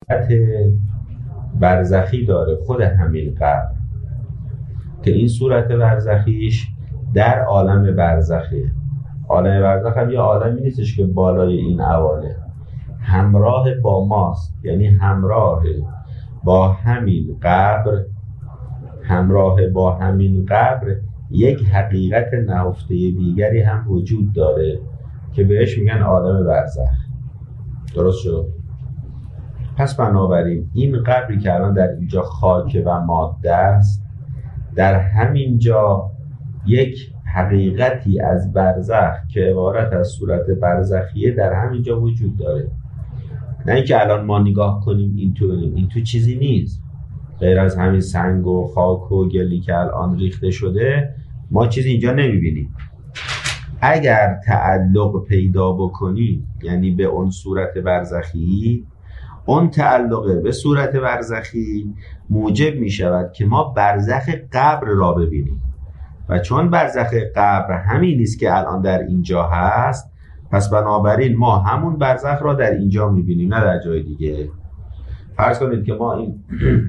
برزخی داره خود همین قبر، که این صورت برزخیش در عالم برزخه. عالم برزخ هم یه عالمی نیستش که بالای این عوالم، همراه با ماست، یعنی همراه با همین قبر، همراه با همین قبر یک حقیقت نهفته دیگری هم وجود داره که بهش میگن عالم برزخ. درست شد؟ پس بنابراین این قبری که الان در اینجا خاک و ماده است، در همین جا یک حقیقتی از برزخ که عبارت از صورت برزخیه در همین جا وجود داره. نه اینکه الان ما نگاه کنیم این تو چیزی نیست غیر از همین سنگ و خاک و گلی که الان ریخته شده، ما چیزی اینجا نمیبینیم. اگر تعلق پیدا بکنی، یعنی به اون صورت برزخی، اون تعلق به صورت برزخی موجب می شود که ما برزخ قبر را ببینیم، و چون برزخ قبر همین نیست که الان در اینجا هست، پس بنابراین ما همون برزخ را در اینجا می بینیم، نه در جای دیگه. فرض کنید که ما این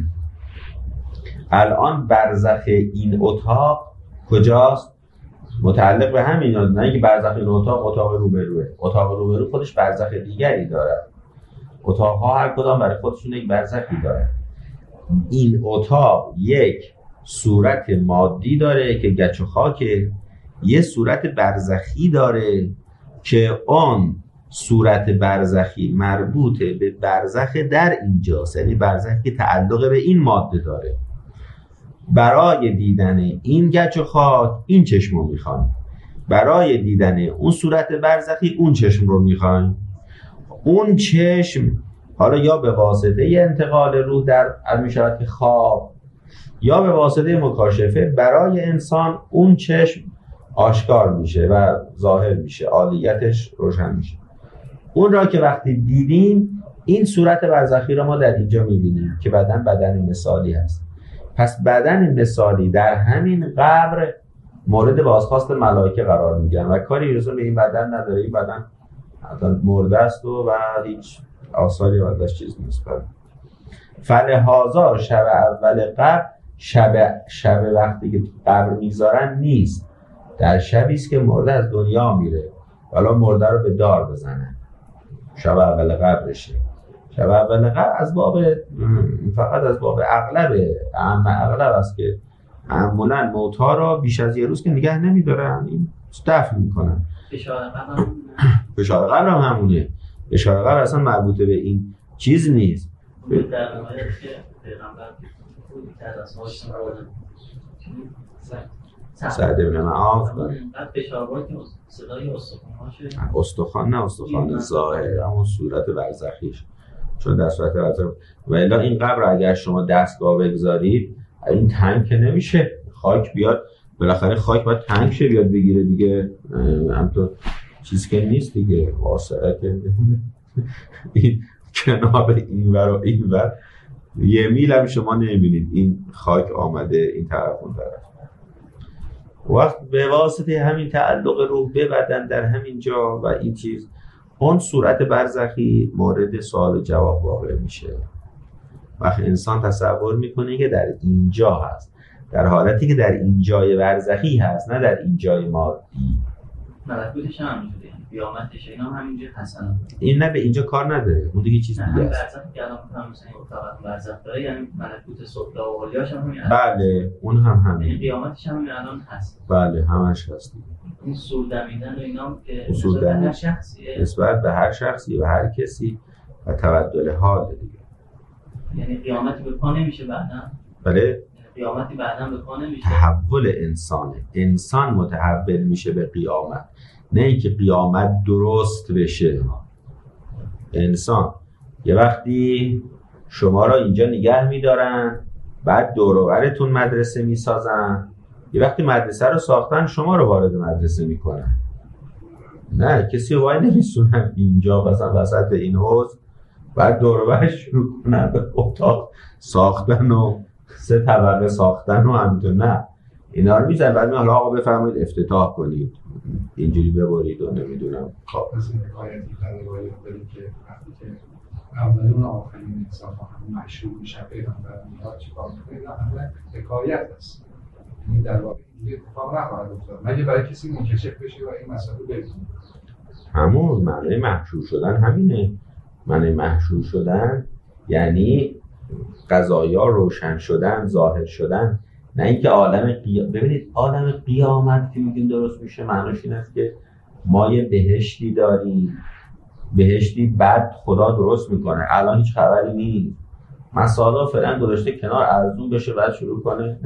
الان برزخ این اتاق کجاست؟ متعلق به همین، نه اینکه برزخ این اتاق روبروه. اتاق روبرو خودش برزخ دیگری داره. اتاق‌ها هر کدام برای خودشون یک برزخی داره. این اتاق یک صورت مادی داره که گچ و خاکه، یه صورت برزخی داره که اون صورت برزخی مربوط به برزخ در اینجاست، یعنی برزخی که تعلق به این ماده داره. برای دیدن این گچ و خاک این چشم رو میخوایم، برای دیدن اون صورت برزخی اون چشم رو میخوایم. اون چشم حالا یا به واسطه انتقال روح در میشود که خواب، یا به واسطه مکاشفه برای انسان اون چشم آشکار میشه و ظاهر میشه، عالیتش روشن میشه. اون را که وقتی دیدیم این صورت برزخی را ما در اینجا میبینیم که بدن مثالی هست. پس بدن مثالی در همین قبر مورد بازخواست ملائکه قرار میگیرن و کاری رسول به این بدن نداره. این بدن مرده است و هیچ آثاری ازش چیز نیست. فلهذا شب اول قبر شب وقتی که قبر میذارن نیست، در شبی است که مرده از دنیا میره، حالا مرده رو به دار بزنن، شب اول قبرشه. شب اول قبر از باب فقط از باب اغلب است که معمولا موتا را بیش از یه روز که نگه نمیدارن، این دفن میکنن. بشار قبر هم همونه. بشار قبر اصلا مربوطه به این چیز نیست. در روایت که پیغمبر در اسماش سعد ابن معاذ بعد بشاربایی که صدای استخوان نه استخوان ظاهر، همون صورت برزخیش، چون در صورت برزخ و الا این قبر اگر شما دستگاه بگذارید این تنگ که نمیشه، خاک بیاد بالاخره، خاک باید تنگ شه بیاد بگیره دیگه، همطور چیز که نیست دیگه، واسعه که این کنار اینور و اینور یه میل هم شما نمیبینید این خاک آمده این طرف اون طرف. وقت به واسطه همین تعلق روح به بدن در همین جا و این چیز، اون صورت برزخی مورد سوال و جواب واقع میشه. وقت انسان تصور میکنه که در اینجا هست، در حالتی که در این جای برزخی هست، نه در این جای مادی. ملکوتش هم همینجوریه، قیامتش اینا هم همینجا هستن. این نه به اینجا کار نداره، اون دیگه چیز دیگه است. برزخ که الان هم مثلا اتاق برزخ داره، یعنی ملکوت سفلی و اولیاش هم همین. بله اون هم همین. یعنی قیامتش هم الان هست. بله همش هست. این سور دمیدن و اینا که نسبت به هر شخصیه، نسبت به هر شخصی و هر کسی و تبدل حال دیگه. یعنی قیامتی به پا نمیشه بعداً. بله قیامتی بعداً به پا نمیشه. تحول انسان متحول میشه به قیامت، نه اینکه قیامت درست بشه. انسان یه وقتی شما را اینجا نگه میدارن، بعد دور و برتون مدرسه میسازن، یه وقتی مدرسه رو ساختن شما رو وارد مدرسه میکنن. نه کسی رو وای نمیسونن اینجا مثلا وسط این حوض، بعد دور و برش شروع کنن به اتاق ساختن و 3 طبقه ساختن و همینطور. نه اینا رو میزن بعد حالا آقا بفرمایید افتتاح کنید، اینجوری ببرید و نمیدونم. اولین و آخرین انسان ها هم مشروع میشن پیغمبر میاد چیکار میکنه، اینا همه حکایت است. این در واقع این اتفاق نخواهد افتاد مگه برای کسی منکشف بشه و این مسئله ببینه. همون معنی محشور شدن همینه. معنی محشور شدن یعنی قضایا روشن شدن، ظاهر شدن، نه اینکه ببینید عالم قیامت که میگیم درست میشه معنیش این است که ما یه بهشتی داریم، بهشتی بعد خدا درست میکنه، الان هیچ خبری نیست، مسالا فعلا گذاشته کنار ارزون بشه بعد شروع کنه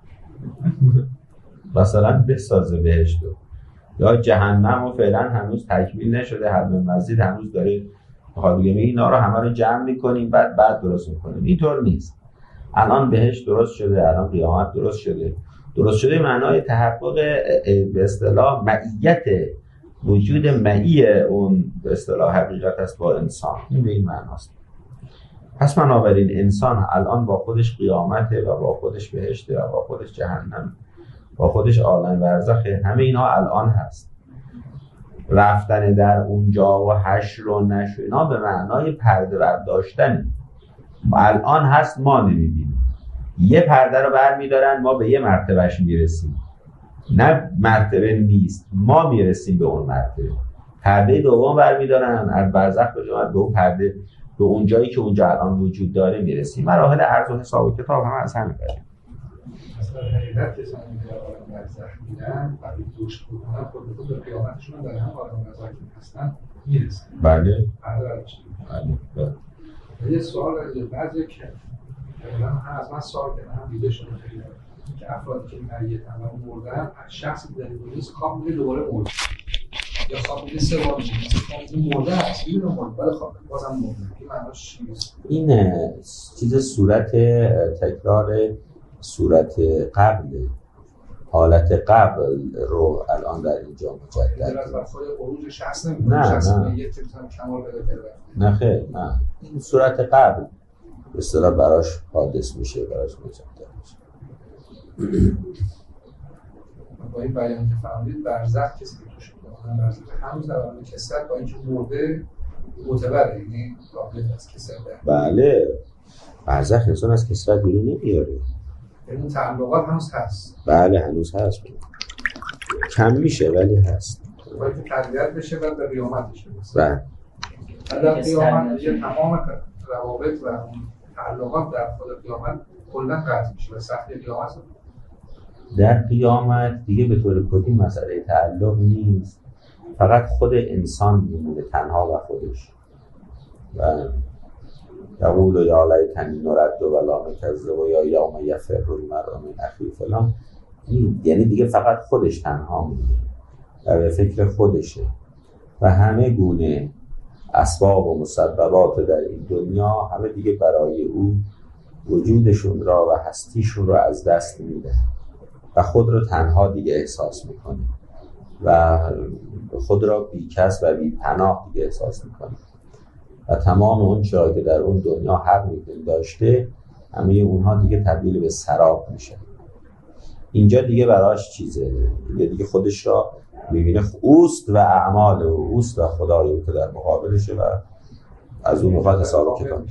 مثلا بسازه بهشتو. یا جهنم و فعلا هنوز تکمیل نشده، حد مزید هنوز داره بخواد بگه اینا رو همه رو جمع میکنیم بعد درست میکنیم. اینطور نیست. الان بهشت درست شده، الان قیامت درست شده معنای تحقق به اصطلاح معیت وجود معی اون به اصطلاح حقیقت است با انسان. این به این معناست. پس بنابراین انسان الان با خودش قیامته و با خودش بهشته و با خودش جهنم، با خودش عالم برزخه. همه اینا الان هست. رفتن در اونجا و حشر و نشر اینا به معنای پرده برداشتن. الان هست ما نمیبینیم. یه پرده رو برمیدارن ما به یه مرتبهش میرسیم. نه مرتبه نیست، ما میرسیم به اون مرتبه. پرده دوم برمیدارن از برزخ به اون پرده، به اون جایی که اونجا الان وجود داره میرسیم. مراحل عرض و حساب و کتاب هم از همین قبیل. مثلا حقیقت کسانی که در عالم برزخ میرن برای دوش بودن خود به قیامتشون در هم عالم برزخ هستن میرسن. بله. بله. یه سوال بعضی که هم از من سوال کردن هم دیده شده خیلی که افرادی که میتن و مردن شخصی در روز خواب میره دوباره مرده یا خواب میره سه بار این مرده هست میره مرده ولی خواب بازم مرده. این معناش چیست؟ این چیز صورت تکرار صورت قبل، حالت قبل رو الان در اینجا مجدد از خود عروج شخص نمیکنه. نه یه تیپ کمال بده نه خیر نه، این صورت قبل به اصطلاح براش حادث میشه، براش مجدد میشه. با این بیانی که فهمید برزخ کسی که توش بوده برزخ هنوز در حال کسرت با اینکه مرده معتبره، یعنی قابل از کسرت. بله برزخ انسان از کسرت بیرون نمیاره. یعنی تعلقات هنوز هست. بله هنوز هست، کم میشه ولی هست. باید که تربیت بشه و به قیامت بشه. بله. در قیامت دیگه تمام روابط و تعلقات در خود قیامت کلاً قطع میشه و سختی قیامت در قیامت دیگه به طور کلی مسئله تعلق نیست، فقط خود انسان میمونه تنها و خودش. و یقول یا لیتنی نرد ولا نکذب و یا یوم یفر المرء من اخیه فلان. یعنی دیگه فقط خودش تنها میمونه و به فکر خودشه و همه گونه اسباب و مسببات در این دنیا همه دیگه برای او وجودشون را و هستیشون را از دست میده و خود را تنها دیگه احساس میکنه و خود را بیکس و بی پناه دیگه احساس میکنه و تمام اون چیزی که در اون دنیا حق داشته همه اونها دیگه تبدیل به سراب میشه. اینجا دیگه براش چیزه، دیگه خودش را میبینه اوست و اعمال اوست و خدایی که در مقابلشه و از اون میخواد حساب کتاب.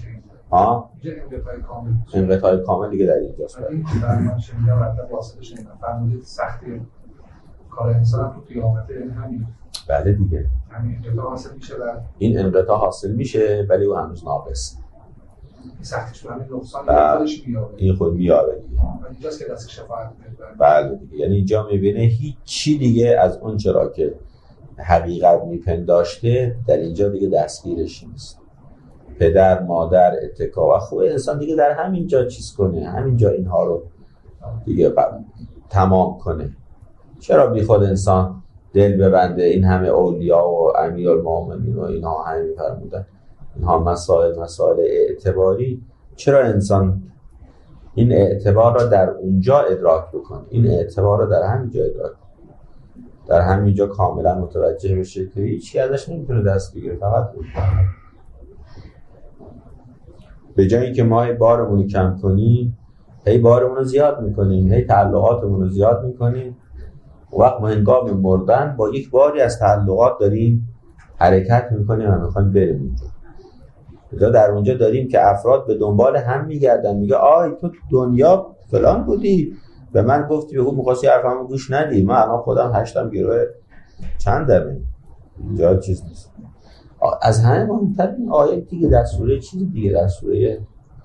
انقطاع کامل دیگه در اینجاست. این که من شنیدم رفته واصلش نمیدم فرمودید سختی کار انسان تو قیامت همین. بله دیگه همین انقطاع حاصل میشه و این انقطاع حاصل میشه ولی او هنوز ناقص. سختیش رو همین نقصان خودش میاره. این خود میاره دیگه. اینجاست که دست شفاعت میده. بله دیگه، یعنی اینجا میبینه هیچ چی دیگه از اون چرا که حقیقت میپنداشته در اینجا دیگه دستگیرش نیست. پدر، مادر، اتکا و خوب انسان دیگه در همینجا چیز کنه، همینجا اینها رو دیگه تمام کنه. چرا بی خود انسان دل ببنده؟ این همه اولیا و امیرالمومنین و اینها همه میفرمودن اینها مسائل اعتباری. چرا انسان این اعتبار را در اونجا ادراک بکنه؟ این اعتبار را در همینجا ادراک کنه، در همینجا کاملا متوجه بشه که هیچی ازش نمیتونه دست بگیره، فقط اون. به جایی که ما بارمون رو کم کنیم هی بارمون رو زیاد میکنیم، هی تعلقاتمون رو زیاد میکنیم. وقت ما هنگام مردن با یک باری از تعلقات داریم حرکت میکنیم و میخوایم بریم اونجا. در اونجا داریم که افراد به دنبال هم میگردن، میگه آی تو دنیا فلان بودی، به من گفتی، بگو می‌خواستی حرفمو گوش ندی، من الان خودم 8 گروه چندمه، اینجا چیز نیست. از همه مهمتر این آیه دیگه در سوره چیز دیگه، در سوره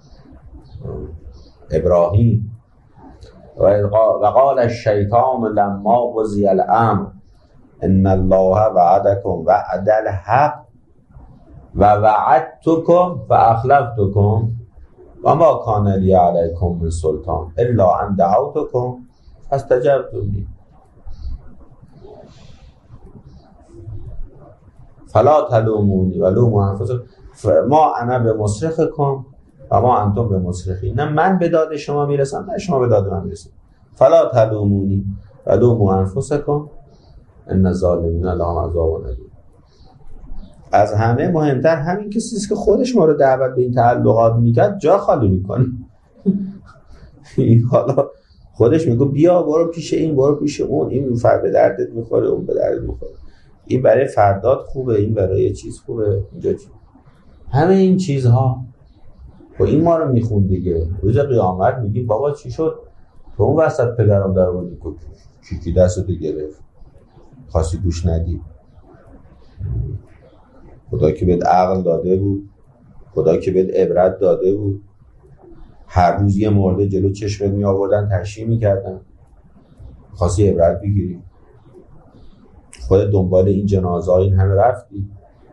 ابراهیم و قال الشیطان لما قضی الامر ان الله وعدکم وعد الحق و وعدتکم فاخلفتکم و ما کان لی علیکم من سلطان الا ان دعوتکم فاستجبتم لی فلا تلومونی و لوموا انفسکم ما انا بمصرخکم و ما انتم بمصرخی. نه من به داد شما میرسم نه شما به داد من میرسید. فلا تلومونی و لوموا انفسکم ان الظالمین لهم عذاب الیم. از همه مهمتر همین کسی است که خودش ما رو دعوت به این تعلقات میکرد جا خالی میکنه. این حالا خودش میگه بیا برو پیش این برو پیش اون، این فر به دردت میخوره اون به دردت میخوره، این برای فردات خوبه این برای چیز خوبه اینجا چیز. همه این چیزها و این ما رو میخون دیگه. روز قیامت میگیم بابا چی شد تو اون وسط پدرم در آوردی کی دستتو گرفت خواستی گوش ندی. خدا که بهت عقل داده بود، خدا که بهت عبرت داده بود، هر روز یه مرده جلو چشمت می آوردن تشریح میکردن، خواستی عبرت بگیری، خودت دنبال این جنازه ها این همه رفتی.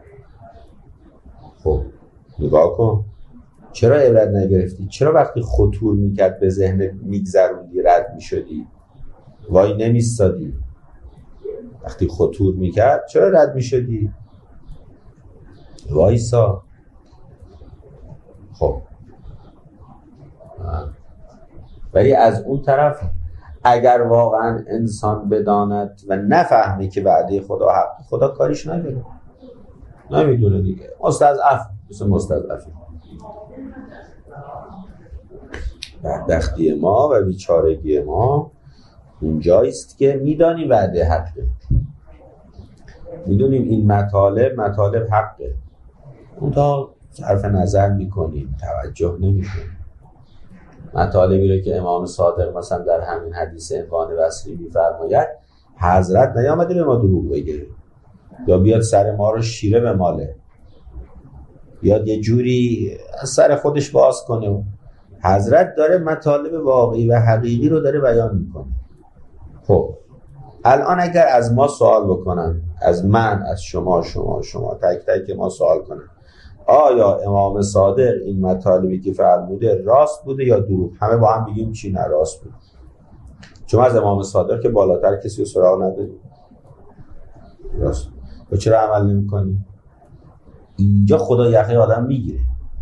خب نگاه کن چرا عبرت نگرفتی؟ چرا وقتی خطور میکرد به ذهنت میگذروندی رد میشدی وای نمیستادی؟ وقتی خطور میکرد چرا رد میشدی؟ وایسا. خب ولی از اون طرف اگر واقعا انسان بداند و نفهمه که وعده خدا حق، خدا کاریش نداره، نمیدونه دیگه، مستضعف مثل مستضعفی. بدبختی ما و بیچارگی ما اونجاییست که میدانیم وعده حقه، میدونیم این مطالب حقه، اون تا صرف نظر میکنیم، توجه نمیکنیم. مطالبی رو که امام صادق مثلا در همین حدیث عنوان وصلی میفرماید، حضرت نیامده به ما دروغ بگه یا بیاد سر ما رو شیره بماله، بیاد یه جوری از سر خودش باز کنه. حضرت داره مطالب واقعی و حقیقی رو داره بیان میکنه. خب الان اگر از ما سوال بکنن، از من، از شما تک تک ما سوال کنن آیا امام صادق این مطالبی که فرموده راست بوده یا دروغ، همه با هم بگیم چی؟ نه راست بود. چون از امام صادق که بالاتر کسی رو سراغ نداریم، راست. و چرا عمل نمی کنی؟ اینجا خدا یخه آدم میگیره.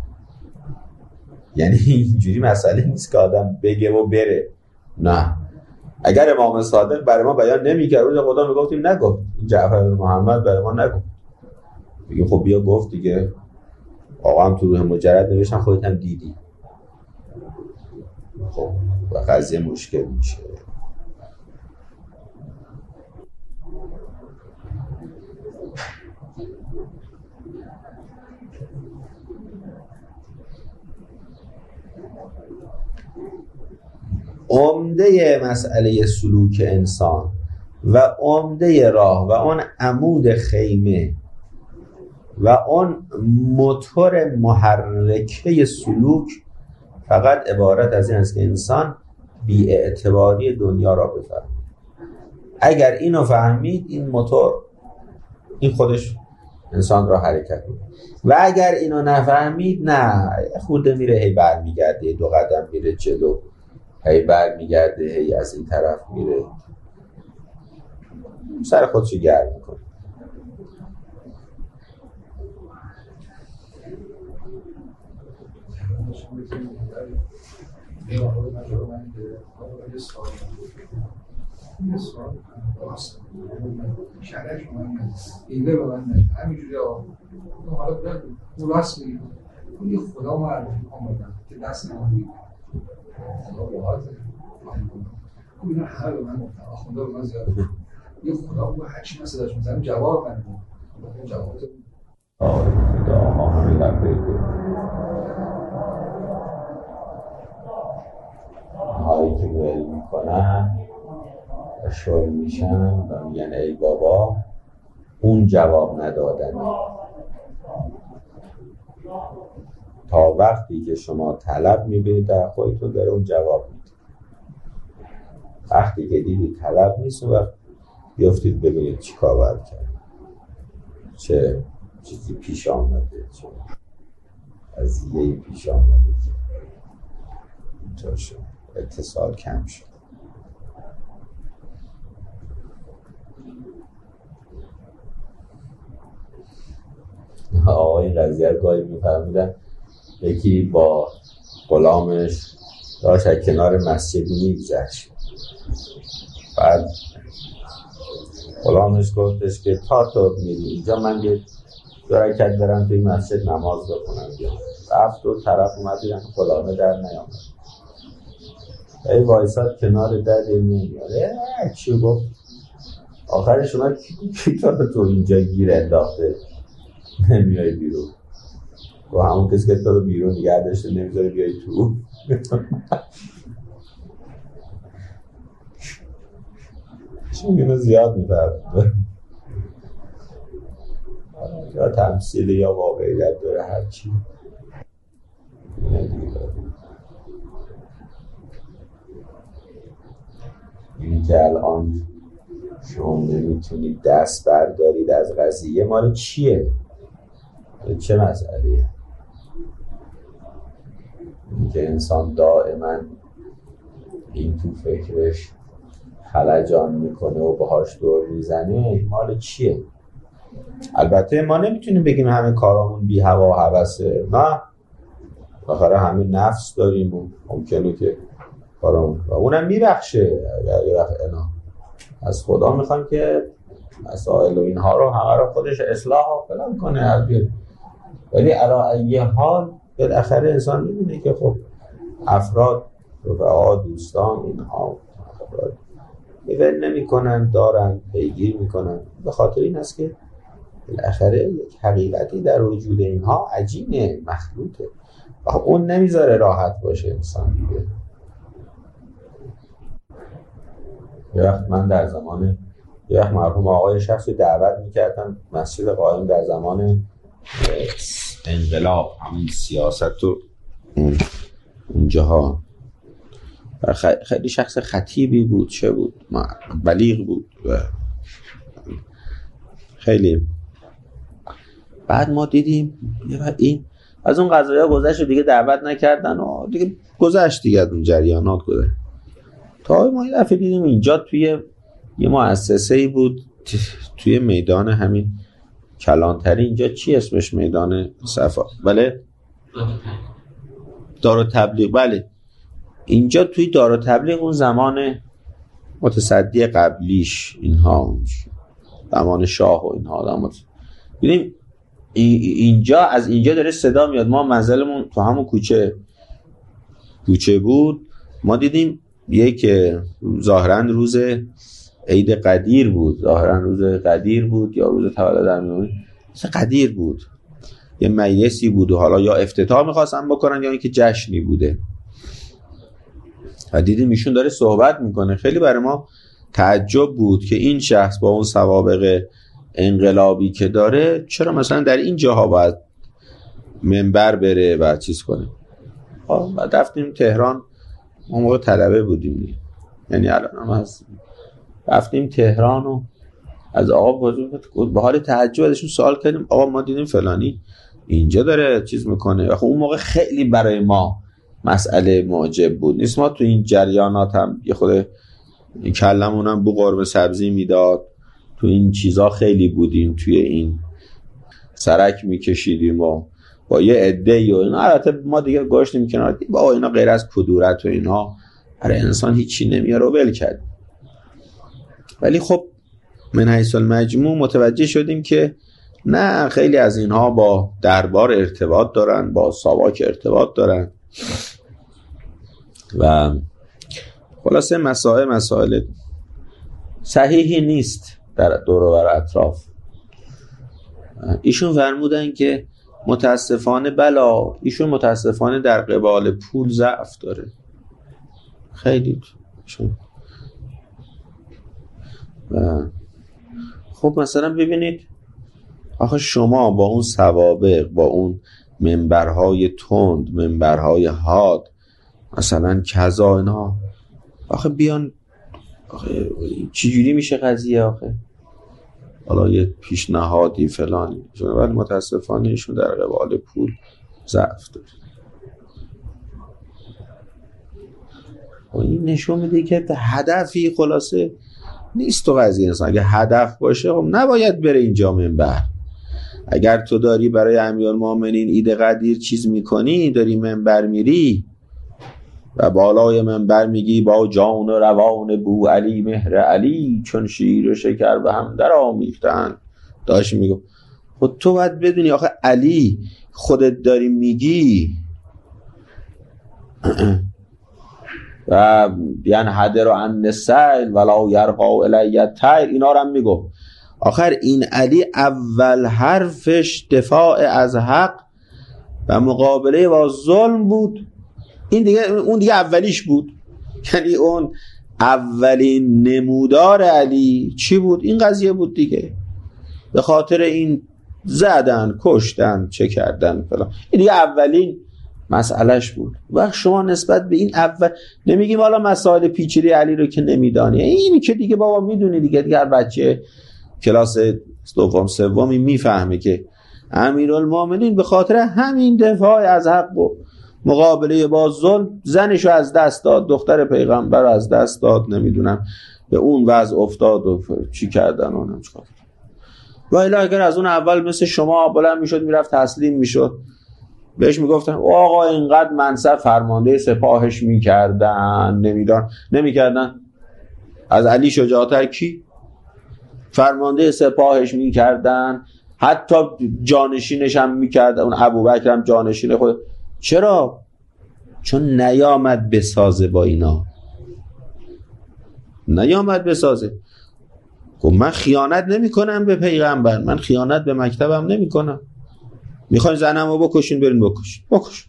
یعنی اینجوری مسئله نیست که آدم بگه و بره، نه. اگر امام صادق برای ما بیان نمی‌کرد روز خدا میگفتیم نگفت، این جعفر بن محمد برای ما نگفت، میگه خب بیا گفت دیگه، آقا هم تو روح مجرد نوشتن خودت هم دیدی. خب و قضیه مشکل میشه. عمده مسئله سلوک انسان و عمده راه و اون عمود خیمه و اون موتور محرکه سلوک فقط عبارت از این است که انسان بی‌اعتباری دنیا را بفهمد. اگر اینو فهمید این موتور، این خودش انسان را حرکت میده. و اگر اینو نفهمید نه، خورده میره هی بر میگرده، 2 قدم میره جلو، هی بر میگرده، هی از این طرف میره، سر خودشو گرم میکنه. یه سوال راست شرعش مهمه، ایده به من نه همینجوری حالا اون راست میگه، اون یه خدا معرفی آمدن که دست نمونید خدا بحاظه اون اینا همه به من گفتن، آخونده به من زیاد یه خدا بود هرچی من صداش میزنم جواب من بود جواب خدا همه لبه اینایی که ول میکنن و شل میشن و میگن ای بابا، اون جواب ندادنه. تا وقتی که شما طلب میبینید در خودتون داره اون جواب میده. وقتی که دیدید طلب نیست، اون وقت بیافتید ببینید چی کار باید کرد، چه چیزی پیش آمده، چه قضیه‌ای پیش آمده که اینطور شد، اتصال کم شد. آقای قضیه رو گاهی میفهمیدن یکی با غلامش داشت از کنار مسجد میگذشت، بعد غلامش گفتش که تا تو میری اینجا من یه دو رکعت برم توی مسجد نماز بخونم. رفت و طرف اومد دیدن غلامه در نیامد، ای وایساد کنار در نمیاد. چی گفت؟ آخرش اومد کی تو اینجا گیر انداخته نمیای بیرون؟ و همون کسی که تو رو بیرون نگه داشته نمیذاره بیای تو. چون اینو زیاد میفرد یا تمثیل یا واقعیت داره، هرچی این که الان شما نمیتونید دست بردارید از قضیه مال چیه؟ چه مسئله‌ایه؟ این که انسان دائما این تو فکرش خلجان میکنه و باهاش دور میزنه، مال چیه؟ البته ما نمیتونیم بگیم همه کارامون بی هوا و هوسه، نه، آخره همه نفس داریم و ممکنه که کارامون و اونم میبخشه. اگر یه وقت از خدا میخوام که مسائل و اینها رو همه رو خودش اصلاح و فلان کنه، ولی علی ای حال بالاخره انسان میبینه که خب افراد، رفقا، دوستان، اینها میول نمیکنن، دارن پیگیر میکنن. به خاطر این است که بالاخره یک حقیقتی در وجود اینها عجینه، مخلوطه و اون نمیذاره راحت باشه انسان دیگه. یه وقت من در زمان یه وقت مرحوم آقای شخصی دعوت میکردم مسجد قائم در زمان انقلاب، همین سیاست و اونجاها، خیلی شخص خطیبی بود، چه بود، بلیغ بود و خیلی. بعد ما دیدیم این از اون قضایا گذشت و دیگه دعوت نکردن و دیگه گذشت دیگه، اون جریانات گذشت. تا ما یه دفعه دیدیم اینجا توی یه مؤسسه‌ای بود توی میدان همین کلانتری، اینجا چی اسمش، میدان صفا، بله، دارالتبلیغ، بله، اینجا توی دارالتبلیغ اون زمان متصدی قبلیش، اینها زمان شاه و اینها، ببینیم اینجا از اینجا داره صدا میاد. ما منزلمون تو همون کوچه بود. ما دیدیم یک ظاهرا روز عید قدیر بود، یا روز تولد امیرالمومنین، مثل قدیر بود، یه مجلسی بود و حالا یا افتتاح می‌خواستن بکنن یا اینکه جشنی بوده و دیدیم ایشون داره صحبت میکنه. خیلی برای ما تعجب بود که این شخص با اون سوابق انقلابی که داره چرا مثلا در این جاها باید منبر بره و چیز کنه. بعد رفتیم تهران، ما موقع طلبه بودیم، یعنی الان هم هست، رفتیم تهران و از آقا به حال تعجب ازشون سوال کردیم، آقا ما دیدیم فلانی اینجا داره چیز میکنه. و خب اون موقع خیلی برای ما مسئله معجب بود، نیست ما تو این جریانات هم یه خود کلمون هم بو قرمه سبزی میداد، تو این چیزا خیلی بودیم، توی این سرک میکشیدیم و با یه عده‌ای و اینا. البته ما دیگه گوشتیم کنار، با اینا غیر از کدورت و اینا برای انسان هیچی نمیاره و ول کرد. ولی خب من حیث المجموع متوجه شدیم که نه، خیلی از اینها با دربار ارتباط دارن، با ساواک ارتباط دارن و خلاصه مسائل صحیحی نیست در دور و بر اطراف. ایشون فرمودن که متاسفانه در قبال پول ضعف داره. خیلی خب مثلا ببینید آخه شما با اون سوابق، با اون منبرهای تند، منبرهای حاد، مثلا کذا اینا، آخه بیان آخه چجوری میشه قضیه؟ آخه حالا یه پیشنهادی فلانی، ولی متاسفانه ایشون در قبال پول ضعف داره. این نشون میده که هدفی خلاصه نیست تو قضیه. انسان اگه هدف باشه خب نباید بره اینجا منبر. اگر تو داری برای امیرالمومنین عید قدیر چیز میکنی، داری منبر میری و بالای منبر میگی با جان و روان بو علی مهر علی چون شیر و شکر به هم در آمیختن، داشت میگو خود تو باید بدونی آخه علی خودت داری میگی و بیان حدر و عن السیل ولا یرقا الی الطیر، اینا رو هم میگو. آخر این علی اول حرفش دفاع از حق و مقابله با ظلم بود. اون دیگه اولیش بود. یعنی اون اولین نمودار علی چی بود؟ این قضیه بود دیگه. به خاطر این زدن، کشتن، چه کردن فلان، این دیگه اولین مسئلهش بود. وقت شما نسبت به این اول نمیگیم حالا مسائل پیچیده علی رو که نمیدانی، اینی که دیگه بابا میدونی دیگه هر بچه کلاس دوم سومی میفهمه که امیرالمومنین به خاطر همین دفاع از حق و مقابله با ظلم زنشو از دست داد، دختر پیغمبر رو از دست داد، نمیدونم به اون وضع افتاد و چی کردن اونم چیکار. و الا اگر از اون اول مثل شما بلند میشد میرفت تسلیم میشد، بهش میگفتن آقا اینقدر منصب فرمانده سپاهش میکردن، نمیکردن. از علی شجاعتر کی؟ فرمانده سپاهش میکردن، حتی جانشینش هم میکردن. اون ابوبکر هم جانشین خود. چرا؟ چون نیامد بسازه با اینا، نیامد بسازه. گفت من خیانت نمی کنم به پیغمبر، من خیانت به مکتبم نمی کنم. میخواین زنم رو بکشین، برین بکش.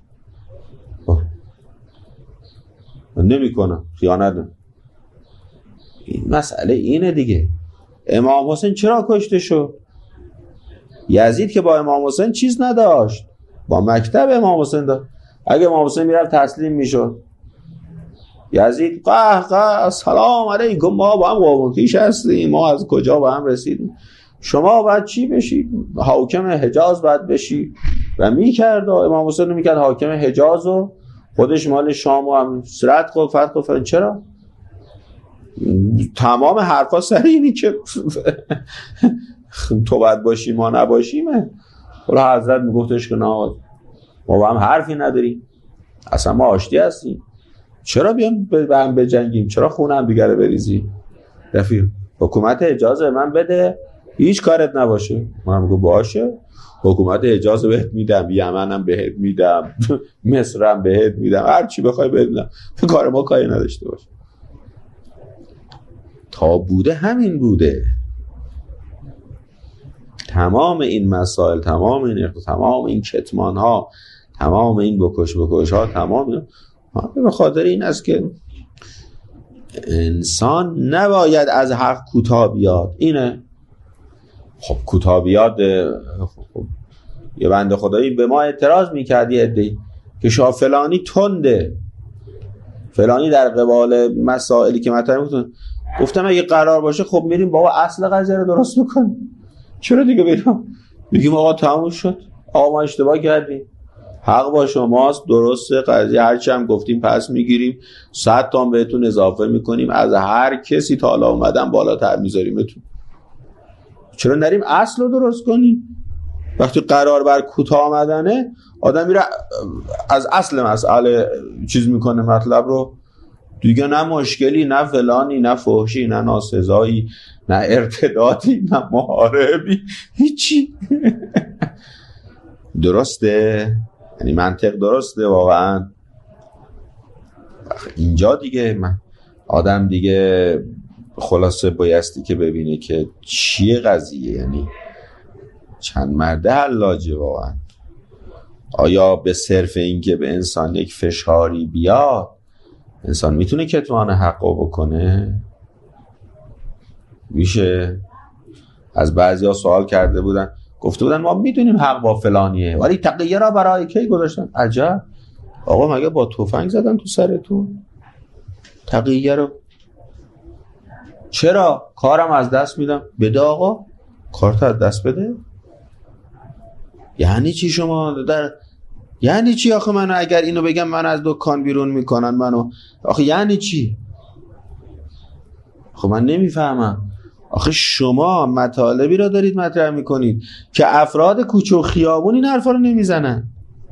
من نمی کنم، خیانت نمی. این مسئله اینه دیگه. امام حسین چرا کشته شد؟ یزید که با امام حسین چیز نداشت، با مکتب امام حسین داشت. اگه امام حسین میرفت تسلیم میشد، یزید قه سلام علیکم، ما با هم قوم خویش هستیم، ما از کجا با هم رسیدیم، شما باید چی بشید؟ حاکم حجاز باید بشی. و میکرد امام حسین رو میکرد حاکم حجاز و خودش مال شام و هم سرعت و فتح و فرن. چرا؟ تمام حرفا سر اینی که تو باید باشی ما نباشیمه. حالا حضرت میگفتش که نه ما با هم حرفی نداریم، اصلا ما آشتی هستیم، چرا بیام به هم بجنگیم؟ چرا خونه هم دیگه رو بریزیم؟ رفیق حکومت اجازه من بده، هیچ کارت نباشه. من میگم باشه، حکومت اجازه بهت میدم، یمنم بهت میدم، مصرم بهت میدم، هر چی بخوای بهت میدم، به کار ما کاری نداشته باشه. تا بوده همین بوده. تمام این مسائل، تمام این کتمان ها، تمام این بکش ها، تمام به خاطر این است که انسان نباید از حق کوتاه بیاد. اینه. خب کوتاه بیاد. خب یه بنده خدایی به ما اعتراض میکرد یه عده‌ای که شاه فلانی تنده، فلانی در قبال مسائلی که مطرح میکنه. گفتم اگه قرار باشه خب میریم بابا اصل قضیه رو درست میکنیم، چرا دیگه بریم بگیم آقا تموم شد، آقا ما اشتباه کردیم، حق با شماست، درسته، قضیه هرچی هم گفتیم پس میگیریم، 100 تا بهتون اضافه میکنیم، از هر کسی تا حالا اومدن بالاتر میذاریمتون. چرا نریم اصل رو درست کنیم؟ وقتی قرار بر کوتاه آمدنه، آدم میره از اصل مسئله چیز میکنه، مطلب رو دیگه، نه مشکلی، نه فلانی، نه فحشی، نه ناسزایی، نه ارتدادی، نه محاربی، هیچی. درسته؟ یعنی منطق درسته واقعا. اینجا دیگه آدم دیگه خلاصه بایستی که ببینه که چیه قضیه، یعنی چند مرده حلاجه واقعا. آیا به صرف این که به انسان یک فشاری بیاد انسان میتونه کتمان حقو بکنه؟ میشه؟ از بعضیا سوال کرده بودن، گفته بودن ما میدونیم حق با فلانیه ولی تقیه را برای کی گذاشتن؟ عجب. آقا مگه با تفنگ زدن تو سرتون؟ تقیه رو چرا؟ کارم از دست میدم. بده آقا، کارت از دست بده. یعنی چی شما یعنی چی آخه منو اگر اینو بگم من از دکان بیرون میکنن منو؟ آخه یعنی چی؟ خب من نمیفهمم. آخه شما مطالبی را دارید مطرح میکنید که افراد کوچه و خیابون این حرفا رو نمیزنن.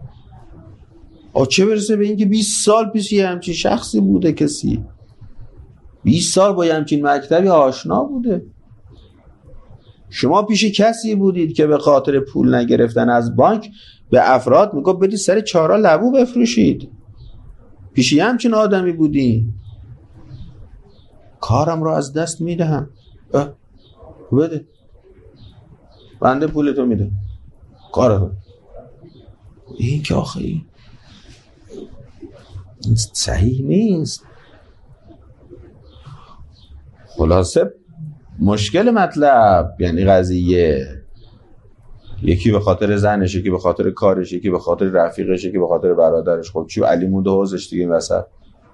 چه برسه به این که 20 سال پیش یه همچین شخصی بوده، کسی 20 سال با یه همچین مکتبی آشنا بوده. شما پیش کسی بودید که به خاطر پول نگرفتن از بانک به افراد میگفت برید سر چارا لبو بفروشید. پیش یه همچین آدمی بودی. کارم رو از دست میدهم. بده، بنده پولتو میده، کارو. این که آخه این صحیح نیست. خلاصه مشکل مطلب یعنی قضیه، یکی به خاطر زنش، یکی به خاطر کارش، یکی به خاطر رفیقش، یکی به خاطر برادرش. خب چی علی مونده حوزش دیگه این وسط.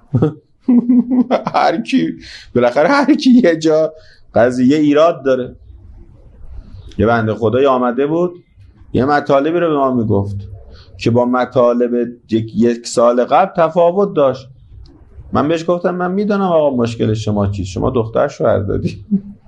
هر کی بالاخره هر کی یه جا قضیه ایراد داره. یه بنده خدایی آمده بود یه مطالبی رو به ما میگفت که با مطالب یک سال قبل تفاوت داشت. من بهش گفتم من میدونم آقا مشکل شما چیست، شما دختر شوهر دادی.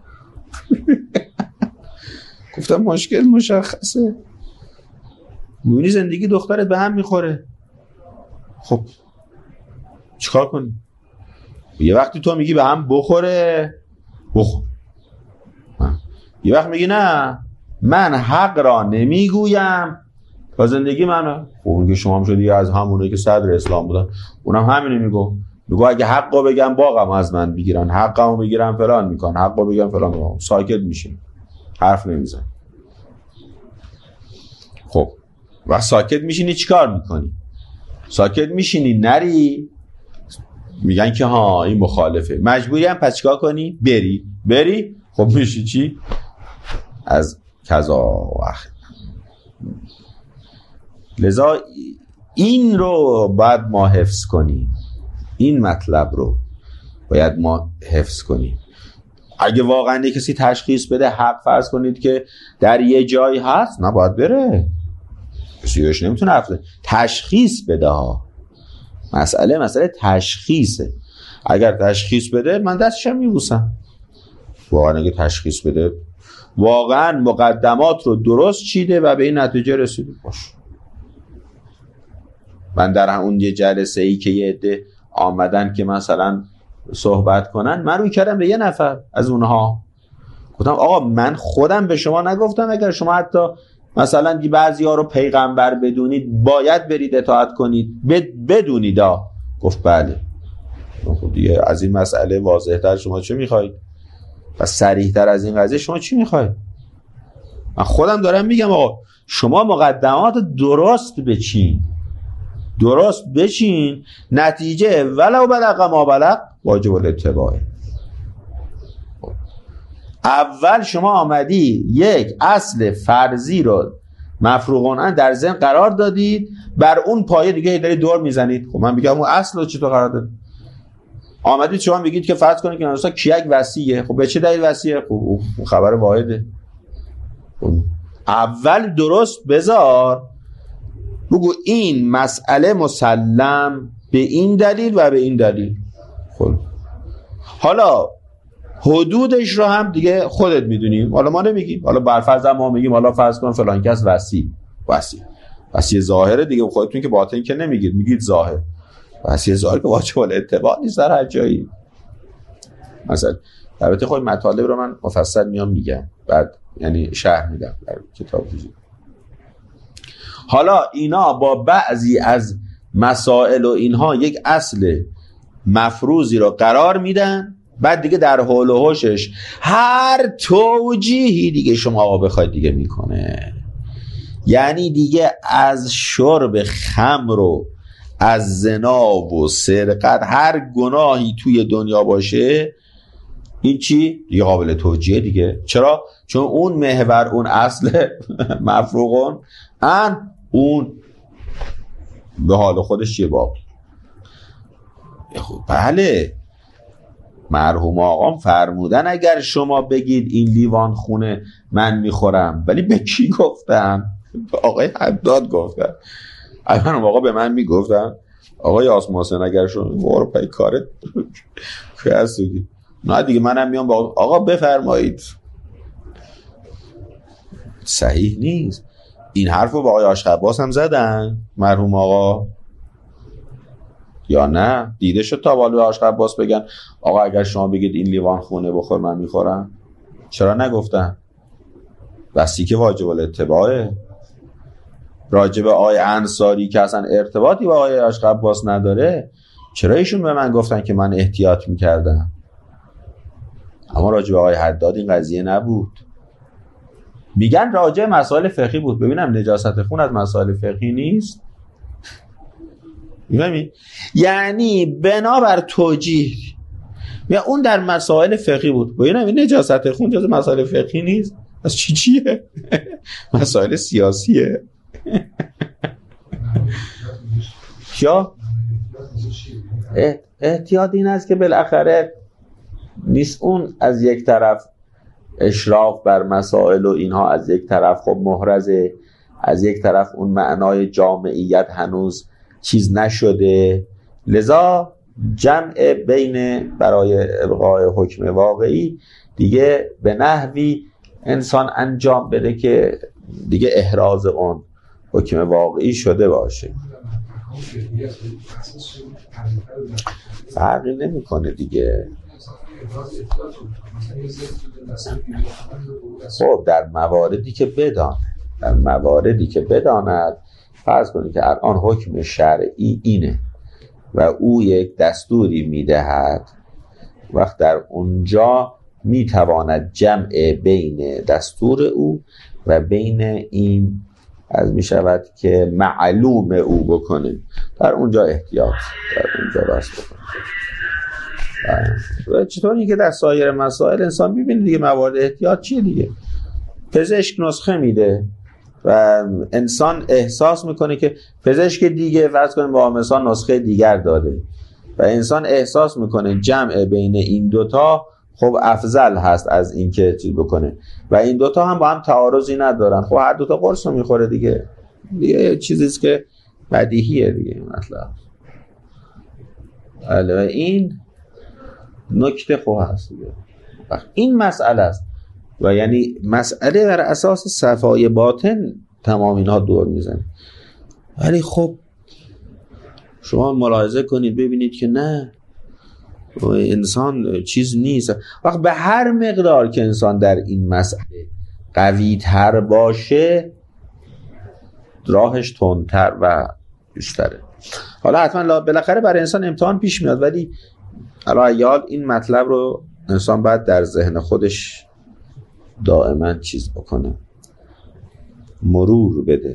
گفتم مشکل مشخصه، میبینی زندگی دخترت به هم میخوره. خب چیکار کنی؟ یه وقتی تو میگی به هم بخوره بخور، یه وقت میگی نه من حق را نمیگویم تا زندگی منه. خب اون شما هم شدی از همونه که صدر اسلام بودن، اونم همینو میگو اگه حقو بگم باغم از من بگیرن، حقمو بگیرن فلان میکن، حقو بگم فلان میکن. ساکت میشین، حرف نمیزن. خب وقت ساکت میشینی چیکار میکنی؟ ساکت میشینی نری، میگن که ها این مخالفه، مجبوری هم پس چیکار کنی؟ بری. خب میشی چی؟ از کذا وقت. لذا این رو باید ما حفظ کنیم، این مطلب رو باید ما حفظ کنیم. اگه واقعا کسی تشخیص بده حق، فرض کنید که در یه جایی هست، نباید بره، کسی بهش نمیتونه حرف تشخیص بده ها. مسئله تشخیصه. اگر تشخیص بده من دستشم میبوسم. واقعا اگه تشخیص بده واقعا مقدمات رو درست چیده و به این نتیجه رسیده باش. من در اون یه جلسه ای که یه عده آمدن که مثلا صحبت کنن، من روی کردم به یه نفر از اونها، گفتم آقا من خودم به شما نگفتم اگر شما حتی مثلا بعضیا رو پیغمبر بدونید باید برید اطاعت کنید، بدونید. گفت بله. خب دیگه از این مسئله واضح‌تر شما چه میخواید؟ و صریح‌تر از این قضیه شما چی میخواید؟ من خودم دارم میگم آقا شما مقدمات درست بچین، نتیجه ولو بلغ ما بلغ واجب الاتباع. اول شما آمدی یک اصل فرضی رو مفروغانه در ذهن قرار دادید، بر اون پایه دیگه دارید دور میزنید. خب من میگم اون اصل رو چطور قرار دادید؟ آمدید شما میگید که فرض کنید که مثلا کیک وصیه. خب به چه دلیل وصیه؟ خب خبر واحده. اول درست بذار، بگو این مسئله مسلم به این دلیل و به این دلیل. خب حالا حدودش رو هم دیگه خودت میدونیم، حالا ما نمیگیم، حالا برفرض ما میگیم حالا فرض کن فلان کس وصی ظاهره دیگه، خودتون که باطن که نمیگید، میگید ظاهر. وصی ظاهر که واجب الاتباع نیست در هر جایی. مثلا البته خود مطالب رو من مفصل میام میگم، بعد یعنی شرح میدم در کتاب دیگه. حالا اینا با بعضی از مسائل و اینها یک اصل مفروضی رو قرار میدن، بعد دیگه در حول و حوشش هر توجیهی دیگه شما بخواید دیگه میکنه. یعنی دیگه از شرب خمر و از زنا و سرقت هر گناهی توی دنیا باشه، این چی؟ دیگه قابل توجیه دیگه. چرا؟ چون اون محور، اون اصل مفروغون اون به حال خودش چیه باقی. خب بله، مرحوم آقام فرمودن اگر شما بگید این لیوان خونه من میخورم، ولی به کی گفتن؟ به آقای حداد گفتن. اگر اون آقا به من میگفتن آقای آسماسن اگر شما برو پای کارت که هستی، نه دیگه منم میام با آقا بفرمایید. صحیح نیست. این حرف رو با آقای عاشق عباس هم زدن مرحوم آقا یا نه؟ دیده شد تا بالای عاشق عباس بگن آقا اگر شما بگید این لیوان خونه بخور من میخورم؟ چرا نگفتن؟ بسی که واجب الاتباعه. راجب آقای انصاری که اصلا ارتباطی با آقای عاشق عباس نداره، چرا ایشون به من گفتن که من احتیاط میکردم؟ اما راجب آقای حداد این قضیه نبود. میگن راجع مسائل فقهی بود. ببینم نجاست خون از مسائل فقهی نیست؟ میفهمی؟ یعنی بنابر توجیه یا اون در مسائل فقهی بود. ببینم این نجاست خون جز مسائل فقهی نیست؟ از چیه؟ مسائل سیاسیه. یا احتیاط این است که بالاخره نیست اون از یک طرف اشراف بر مسائل و اینها از یک طرف خب محرزه، از یک طرف اون معنای جامعیت هنوز چیز نشده، لذا جمع بین برای ابقای حکم واقعی دیگه به نحوی انسان انجام بده که دیگه احراز اون حکم واقعی شده باشه. فرقی نمیکنه دیگه. خب در مواردی که بداند، فرض کنید که الان حکم شرعی اینه و او یک دستوری میدهد، وقت در اونجا میتواند جمع بین دستور او و بین این از میشود که معلوم او بکنه، در اونجا احتیاط در اونجا بس بکنه. و چطوری که در سایر مسائل انسان ببینه دیگه موارد احتیاط چیه دیگه. پزشک نسخه میده و انسان احساس میکنه که پزشک دیگه فرض کنیم با مثلا نسخه دیگر داده و انسان احساس میکنه جمع بین این دوتا خب افضل هست از این که چیز بکنه و این دوتا هم با هم تعارضی ندارن، خب هر دوتا قرص رو میخوره دیگه چیزیست که بدیهیه دیگه مطلب. علاوه این نکته خواه هست دیگه. این مسئله است و یعنی مسئله بر اساس صفای باطن تمام اینها دور میزنه. ولی خب شما ملاحظه کنید ببینید که نه، انسان چیز نیست. وقت به هر مقدار که انسان در این مسئله قوی تر باشه راهش تندتر و بیشتره. حالا حتما بالاخره برای انسان امتحان پیش میاد، ولی حالا این مطلب رو انسان باید در ذهن خودش دائما چیز بکنه، مرور بده.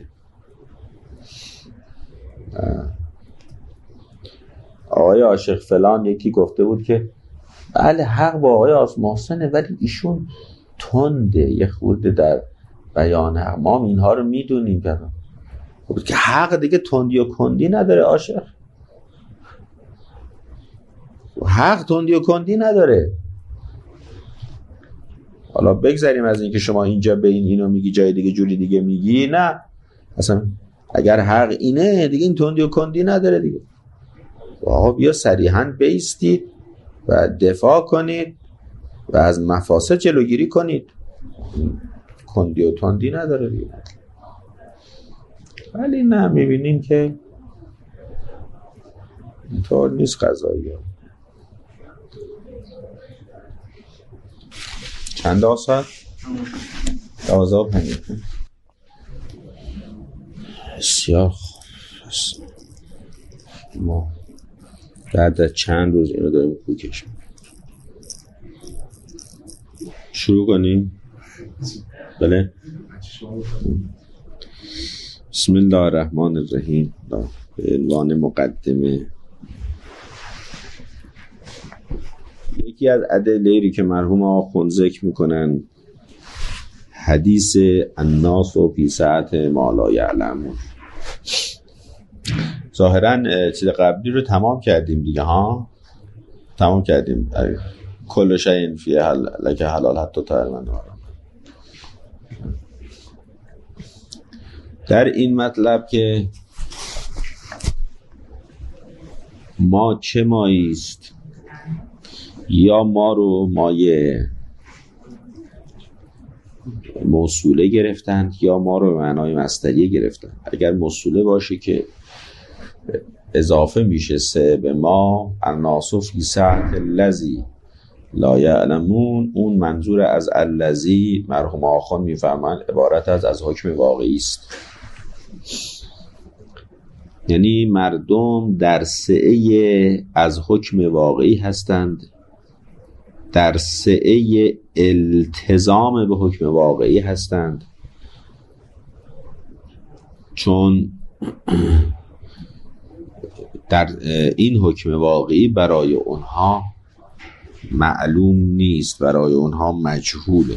آقای عاشق فلان یکی گفته بود که بله حق با آقای محسنه ولی ایشون تنده یه خورده در بیان حق. ما اینها رو میدونیم که حق دیگه تندی و کندی نداره. عاشق حق تندی و کندی نداره. حالا بگذاریم از اینکه شما اینجا به اینو میگی جای دیگه جوری دیگه میگی، نه اصلا اگر حق اینه دیگه این تندی و کندی نداره دیگه. آقا بیا صریحاً بایستید و دفاع کنید و از مفاسد جلوگیری کنید، کندی و تندی نداره دیگه. ولی نه، میبینیم که اینطور نیست قضایی ها. چند آساد؟ 12:05. بسیار خوب. ما بعد از چند روز اینو داریم کوکش شروع کنیم. بله. بسم الله الرحمن الرحیم. به عنوان مقدمه. یکی از ادله‌ای که مرحوم آخوند ذکر میکنن حدیث الناس فی سعة ما لا یعلمون. ظاهرا چیز قبلی رو تمام کردیم دیگه ها، تمام کردیم. کل شیء فیه لک حلال حتی طعام النار. در این مطلب که ما چه ماییست، یا ما رو مایه موصوله گرفتند یا ما رو به معنای مصدریه گرفتند. اگر موصوله باشه که اضافه میشه سه به ما الناس فی سعة الذی لا یعلمون، اون منظور از الذی مرحوم آخوند میفهمند عبارت از حکم واقعی است. یعنی مردم در سعه از حکم واقعی هستند، در سعه التزام به حکم واقعی هستند، چون در این حکم واقعی برای اونها معلوم نیست، برای اونها مجهوله.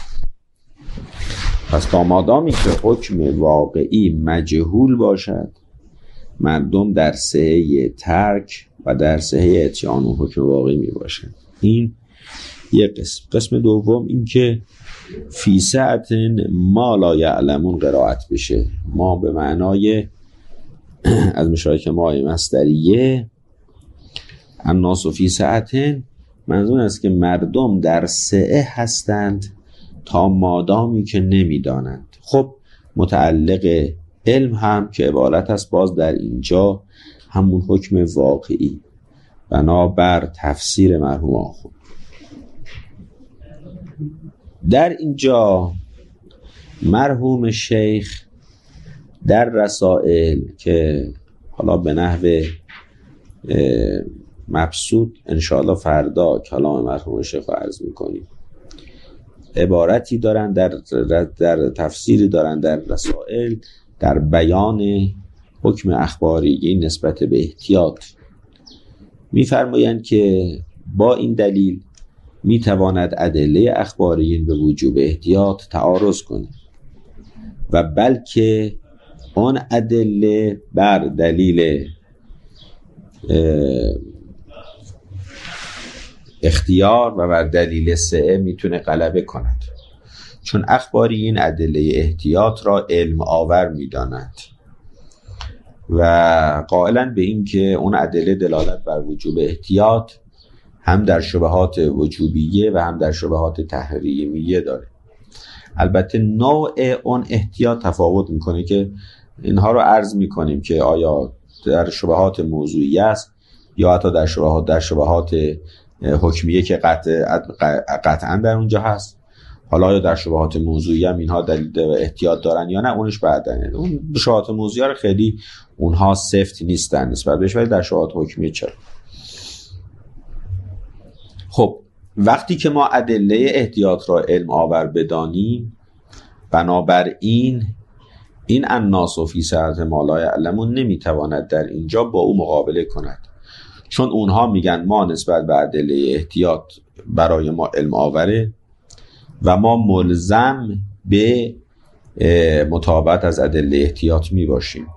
پس تا مادامی که حکم واقعی مجهول باشد، مردم در سعه ترک و در سعه اتیان و حکم واقعی می باشند. این یک قسم. قسم دوم این که فی سعة ما لا یعلمون قرائت بشه. ما به معنای از مشارک مای مصدریه الناس فی سعة، منظور است که مردم در سعه هستند تا مادامی که نمیدانند. خب متعلق علم هم که عبارت است باز در اینجا همون حکم واقعی بنابر تفسیر مرحوم آخوند. در اینجا مرحوم شیخ در رسائل که حالا به نحو مبسوط انشاءالله فردا کلام مرحوم شیخ رو عرض میکنیم، عبارتی دارن در تفسیری دارن در رسائل در بیان حکم اخباری نسبت به احتیاط. میفرمایند که با این دلیل میتواند ادله اخباریین به وجوب احتیاط تعارض کنه و بلکه آن ادله بر دلیل اختیار و بر دلیل سعه میتونه غلبه کند، چون اخباریین ادله احتیاط را علم آور میدانند و قائلا به این که اون ادله دلالت بر وجوب احتیاط هم در شبهات وجوبیه و هم در شبهات تحریمیه داره. البته نوع اون احتیاط تفاوت میکنه که اینها رو عرض میکنیم که آیا در شبهات موضوعی است یا حتی در شبهات حکمیه که قطعا در اونجا هست. حالا یا در شبهات موضوعی هم اینها دلیل احتیاط دارن یا نه، اونش بعدن. اون شبهات موضوعی رو خیلی اونها سفت نیستن نسبت بهش، ولی در شبهات حکمیه چرا. خب وقتی که ما ادله احتیاط را علم آور بدانیم، بنابراین این الناس فی سعة ما لا یعلمون نمیتواند در اینجا با او مقابله کند، چون اونها میگن ما نسبت به ادله احتیاط برای ما علم آوره و ما ملزم به مطابقت از ادله احتیاط میباشیم.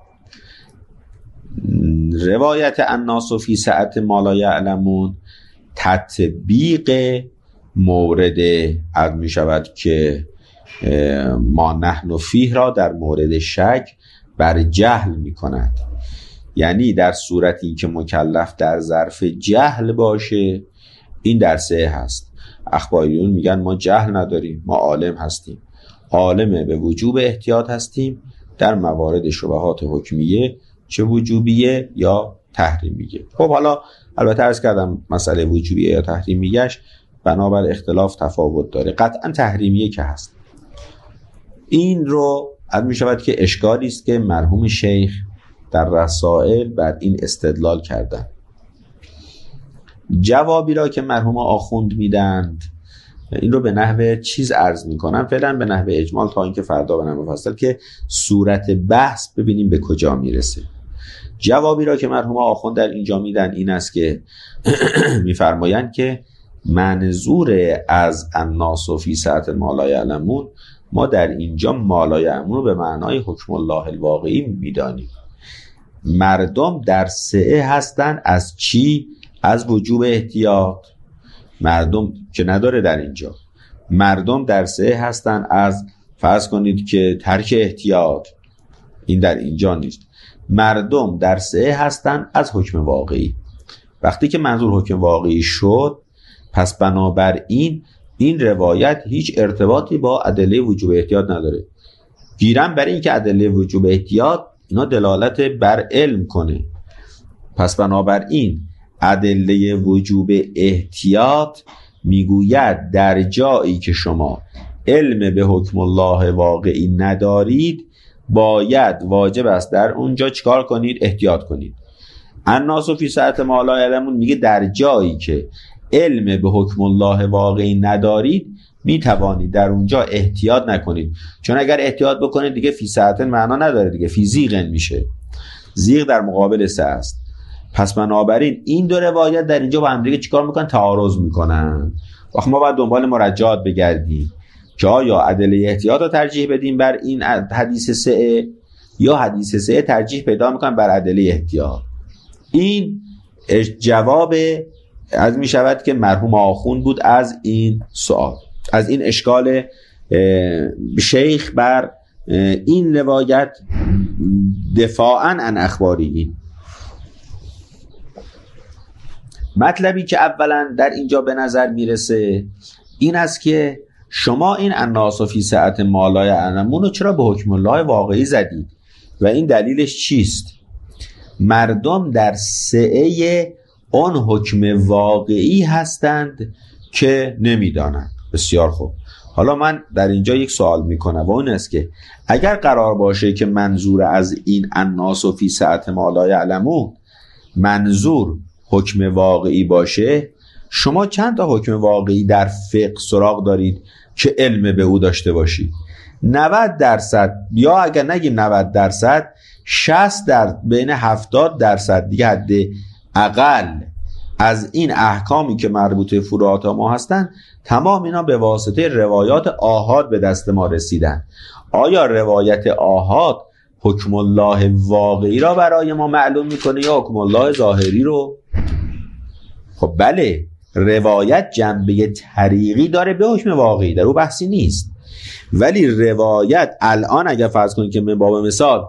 روایت الناس فی سعة ما لا یعلمون تطبیق مورد عرض می شود که ما نحن فیه را در مورد شک بر جهل می کند. یعنی در صورتی که مکلف در ظرف جهل باشه این در سعه هست. اخباریون میگن ما جهل نداریم، ما عالم هستیم، عالم به وجوب احتیاط هستیم در موارد شبهات حکمیه چه وجوبیه یا تحریمیه. خب حالا البته عرض کردم مسئله وجوبیه یا تحریمیهش بنابر اختلاف تفاوت داره. قطعا تحریمیه که هست. این رو عرض می شود که اشکالی است که مرحوم شیخ در رسائل بر این استدلال کردن. جوابی را که مرحوم آخوند میدند این رو به نحو چیز عرض میکنم، فعلا به نحو اجمال تا اینکه فردا به نحو مفصل که صورت بحث ببینیم به کجا میرسه. جوابی را که مرحوم آخوند در اینجا میدن این است که میفرمایند که منظور از الناس فی سعة ما لا یعلمون، ما در اینجا ما لا یعلمون به معنای حکم الله الواقعی میدانیم. مردم در سعه هستن از چی؟ از وجوب احتیاط. مردم که نداره در اینجا. مردم در سعه هستن از فرض کنید که ترک احتیاط، این در اینجا نیست. مردم در سعه هستن از حکم واقعی. وقتی که منظور حکم واقعی شد، پس بنابراین این روایت هیچ ارتباطی با ادله وجوب احتیاط نداره. گیرم برای این که ادله وجوب احتیاط اینا دلالت بر علم کنه، پس بنابراین ادله وجوب احتیاط میگوید در جایی که شما علم به حکم الله واقعی ندارید، باید واجب است در اونجا چیکار کنید؟ احتیاط کنید. الناس فی سعة ما لا یعلمون میگه در جایی که علم به حکم الله واقعی ندارید میتوانید در اونجا احتیاط نکنید، چون اگر احتیاط بکنید دیگه فی سعة معنا نداره دیگه، فی زیغ میشه. زیغ در مقابل سه است. پس بنابراین این دو روایت در اینجا با هم دیگه چیکار میکنن؟ تعارض میکنن. وقت ما باید دنبال مرجعات بگردیم که آیا ادله احتیاط رو ترجیح بدیم بر این حدیث سه، یا حدیث سه ترجیح پیدا میکنن بر ادله احتیاط. این جواب از می شود که مرحوم آخوند بود از این سوال، از این اشکال شیخ بر این روایت دفاعاً عن اخباری. مطلبی که اولا در اینجا به نظر میرسه این است که شما این الناس فی سعة ما لا یعلمون رو چرا به حکم الله واقعی زدید و این دلیلش چیست؟ مردم در سعه آن حکم واقعی هستند که نمیدانند. بسیار خوب. حالا من در اینجا یک سوال میکنم و اون است که اگر قرار باشه که منظور از این الناس فی سعة ما لا یعلمون منظور حکم واقعی باشه، شما چند تا حکم واقعی در فقه سراغ دارید که علم به او داشته باشید؟ 90%، یا اگر نگیم 90%، 60 در بین 70% دیگه حد اقل از این احکامی که مربوط به فروعات ما هستن، تمام اینا به واسطه روایات آحاد به دست ما رسیدن. آیا روایت آحاد حکم الله واقعی را برای ما معلوم میکنه یا حکم الله ظاهری رو؟ خب بله، روایت جنبه طریقی داره به حکم واقعی، در او بحثی نیست. ولی روایت الان اگر فرض کنید که من باب مثال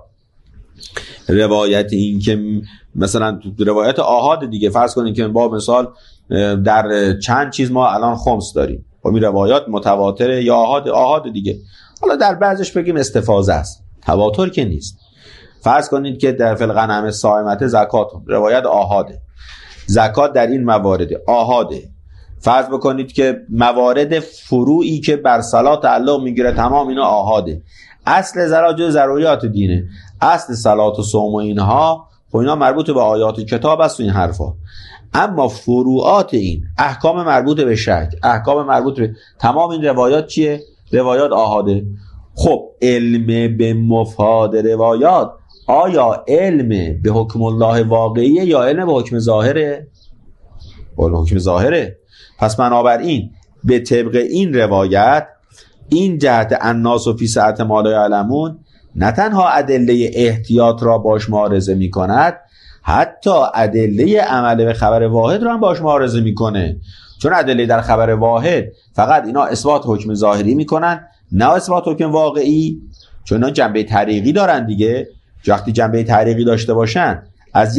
روایت این که مثلا روایت آحاد دیگه فرض کنید که من باب مثال در چند چیز ما الان خمس داریم، خب این روایات متواتره یا آحاد دیگه، حالا در بعضش بگیم استفاضه است، تواتر که نیست. فرض کنید که در فی الغنم الصائمة زکات، روایت آحاده، زکات در این موارد آحاده. فرض بکنید که موارد فروعی که بر صلات تعلق میگیره تمام اینا آحاده. اصل زکات ضروریات دینه، اصل صلات و صوم و اینها خب اینا مربوط به آیات کتاب است و این حرفا. اما فروعات این احکام مربوط به شک، احکام مربوط به تمام این روایات چیه؟ روایات آحاده. خب علم به مفاد روایات، آیا علم به حکم الله واقعیه یا علم به حکم ظاهره؟ حکم ظاهره. پس بنابراین به طبق این روایت این جهت الناس فی سعة ما لا یعلمون نه تنها ادله احتیاط را باش معارضه می کند، حتی ادله عمل به خبر واحد را هم باش معارضه می کنه. چون ادله در خبر واحد فقط اینا اثبات حکم ظاهری می کنن، نه اثبات حکم واقعی، چون اینا جنبه طریقی دارن دیگه. وقتی جنبه طریقی داشته باشن، از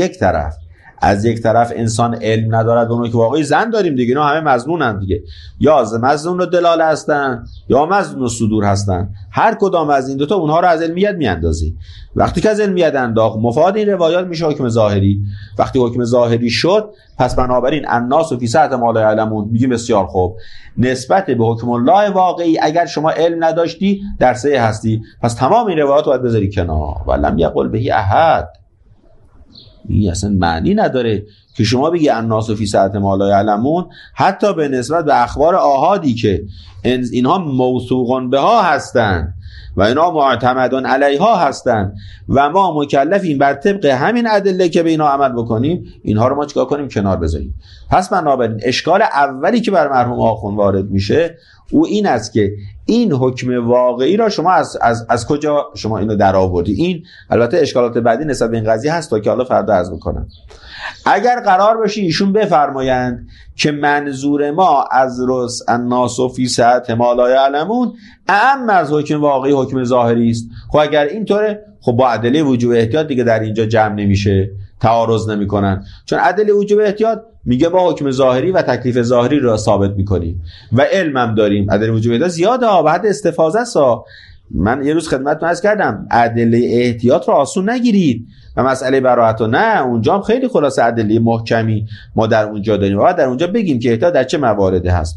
یک طرف انسان علم ندارد اونو که واقعی زن داریم دیگه، اینا همه مظنونن دیگه، یا مظنون دلاله هستن یا مظنون صدور هستن. هر کدام از این دوتا اونها رو از علمیت میاندازی. وقتی که از علمیت انداخت، مفاد این روایات میشه حکم ظاهری. وقتی حکم ظاهری شد، پس بنابراین الناس فی سعة ما لا یعلمون میگیم بسیار خوب، نسبت به حکم الله واقعی اگر شما علم نداشتی در سه هستی، پس تمام این روایات رو باید بذاری کنار. ولم یقل به احد، این اصلا معنی نداره که شما بگی الناس فی سعة ما لا یعلمون حتی به نسبت به اخبار آحادی که اینها موثوقون بها هستن، و اینا معتمدون علیها هستن و ما مکلفیم بر طبق همین ادله که به اینا عمل بکنیم اینها رو ما چیکار کنیم؟ کنار بذاریم. پس بنابراین اشکال اولی که بر مرحوم آخوند وارد میشه او این است که این حکم واقعی را شما از کجا شما اینو در آوردی؟ این البته اشکالات بعدی نسبت به این قضیه هست تا که حالا فردا عرض میکنم. اگر قرار باشه ایشون بفرمایند که منظور ما از رس الناس فی سعة ما لا یعلمون اعم از حکم واقعی حکم ظاهری است، خب اگر اینطوره خب با ادله وجوب احتیاط دیگه در اینجا جمع نمیشه، تعارض نمیکنن، چون ادله وجوب احتیاط میگه با حکم ظاهری و تکلیف ظاهری را ثابت میکنیم و علمم داریم. ادله وجوب احتیاط زیاده بعد استفاضه است. من یه روز خدمتتون عرض کردم ادله احتیاط رو آسون نگیرید و مسئله براءت نه، اونجا هم خیلی خلاصه ادله محکمی ما در اونجا داریم و در اونجا بگیم که احتیاط در چه مواردی هست.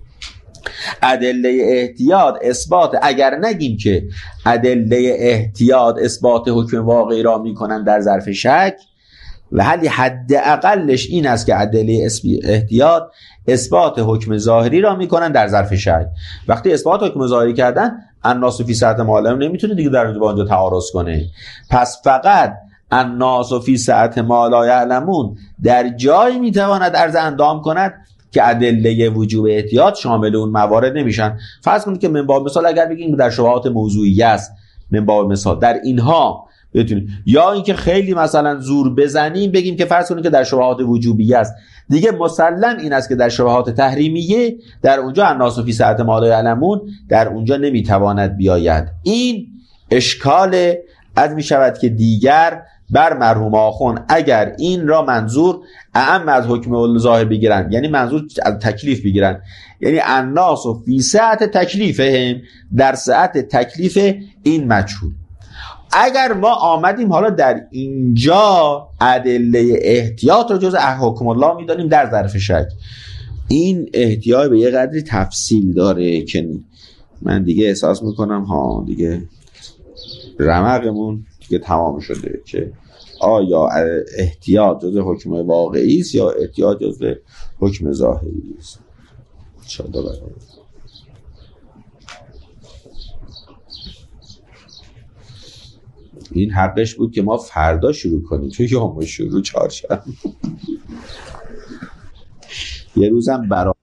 ادله احتیاط اثبات، اگر نگیم که ادله احتیاط اثبات حکم واقعی را میکنن در ظرف شک و حد اقلش این است که ادله احتیاط اثبات حکم ظاهری را میکنن در ظرف شک. وقتی اثبات حکم ظاهری کردن الناس فی سعة ما لا نمیتونه دیگه در اونجا با اونجا تعارض کنه، پس فقط الناس فی سعة ما لا یعلمون در جایی میتواند عرض اندام کند که ادله وجوب احتیاط شامل اون موارد نمیشن. فرض کنید که من باب مثال اگر بگیم در شبهات موضوعی است، من باب مثال در اینها بتونیم، یا اینکه خیلی مثلا زور بزنیم بگیم که فرض کنید که در شبهات وجوبیه است، دیگه مسلم این است که در شبهات تحریمیه در اونجا الناس فی سعة ما لا یعلمون در اونجا نمیتواند بیاید. این اشکال از می شود که دیگر بر مرحوم آخوند اگر این را منظور اعم از حکم ظاهر بگیرن، یعنی منظور از تکلیف بگیرن، یعنی الناس فی سعة تکلیفهم در سعت تکلیف این مجهول. اگر ما آمدیم حالا در اینجا ادله احتیاط رو جز حکم الله میدانیم در ظرف شک، این احتیاط به یه قدری تفصیل داره که من دیگه احساس میکنم دیگه رمقمون دیگه تمام شده که آیا احتیاط جز حکم واقعی است یا احتیاط جز حکم ظاهری است. این حقش بود که ما فردا شروع کنیم چون یوم شروع چهارشنبه یه روزم برای